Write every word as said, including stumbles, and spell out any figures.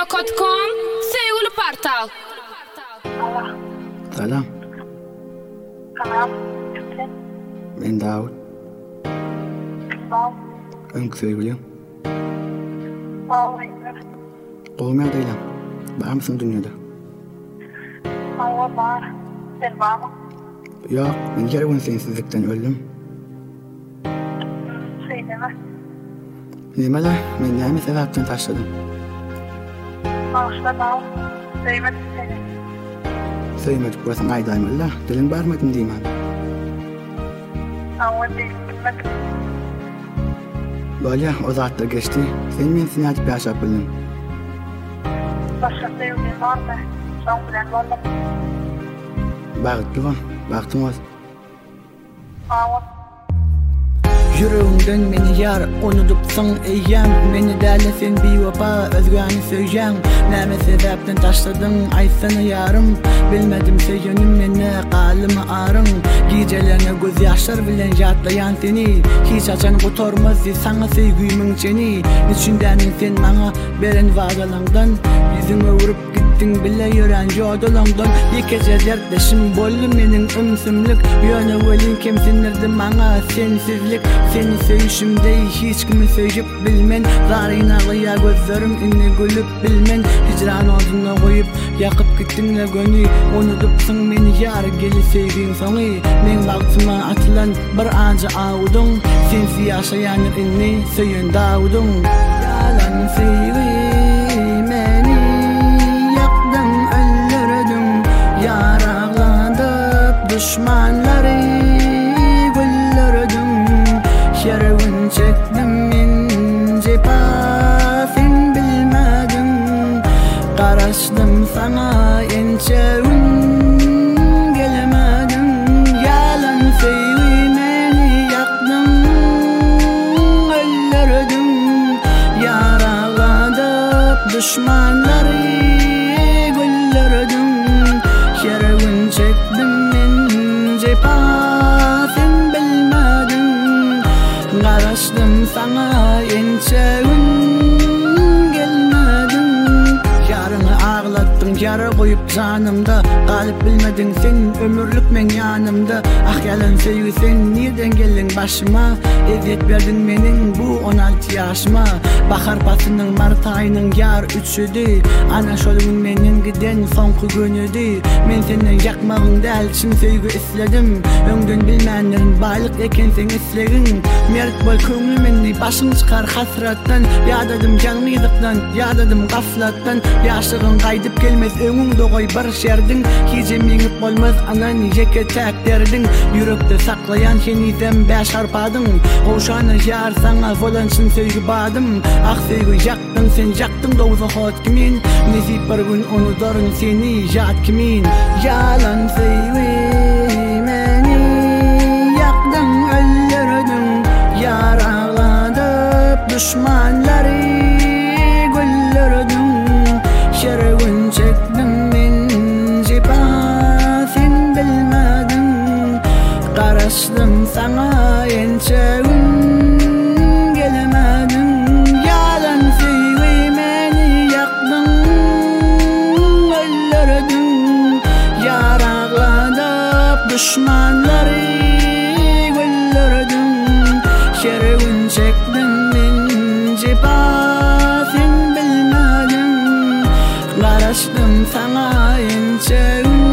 blog nokta com sevgili portal. Selam. Selam. Ben Davut. Sağ ol. Önkü sevgilim. Sağ ol. Olmaya değilim. Var mısın dünyada? Hayır var. Sen var mı? Yok, ben kere gün sensizlikten öldüm. Söyleme. Nemele, ben neymi sebepten taşladım. Bağışla Davut. Söylemedim seni. Söylemedik burasın aydayım Allah. Dilin barmadım diyeyim abi. Ama değil. Bilmedim. Böyle o zatta geçti. Sen ben seni açıp yaşap bildim. Başka sevgilin var mı? Son bilen var mı? Bağıtlı var. Baktım az. Ama Yüreğimden meni yar, unutupsan eyyem. Meni derle sen bir vapa, özgani söyleyem. Näme sebepten taşladın, aysana yarım. Bilmedim seyenim meni, kalımı arın. Gecelerine göz yaşlar bilen yatlayan seni. Hiç açan kutormaz, sana sevgimin çeni. Niçindenin sen bana beren vadalandan. Yüzüme vurup gittin bile yören jodolandan. Yekece dertleşim bollu menin ımsımlık. Yöne velin kimsinirdim bana sensizlik. Seni söyüşümde hiç kimi söyüp bilmen. Zarın ağlıya gözlerim inni gülüp bilmen. Hicran oduna koyup yakıp gittinle gönü. Unutupsun beni yar geli sevgin sonu. Men baktıma atılan bir anca ağudun. Sensi yaşayanır inni söyün dağudun. Yalan sevgi meni yaktın öldürdün. Yarağlandıp düşmanları Şervin çektim ince pafin bilmedim. Karıştım sana ençevin gelemedim. Yalan sevmeni yaktım öldürdüm. Yaraladıp düşmanları güldürdüm. Şervin çektim ince pafin bilmedim. Karıştım sana ençevin gelmedin. Yarını ağlattın yara koyup canımda. Kalıp bilmedin sen ömürlük men yanımda. Ah yalan sevgi sen nereden geldin başıma. Eziyet verdin menin bu on altı yaşıma. Bahar basının Mart ayının yar üçüdü. Ana şolun menin giden sonku günüdü. Men senden yakmağın del çin sevgi isledim. Öngden bilmenlerin baylık eken sen islegin. Mert bol köngül menni başın çıkar hasrattan. Yadadım canmıydıktan, yadadım gaflattan. Yaşığın kaydıp gelmez önünde koy bir şerdin. Hice mengip olmaz anan yeke tek derdin. Yürekte saklayan yeniden beş harpadın. Oşanı yar sana volansın sevgi badım. Ah sevgi yaktın sen yaktın doğuza hot kimin. Nesip bir gün unuturun seni yat kimin. Yalan sevgi meni yaktın öldürdün. Yaraladıp düşmanları güldürdün. Şervin çektim ince pafin bilmedim. Karıştım sana ençevin gelemedim. Yalan sevmeni yaktın öldürdün. Yaraladıp düşmanları güldürdün. Şervin çektim ince pafin bilmedim. Karıştım sana ençevin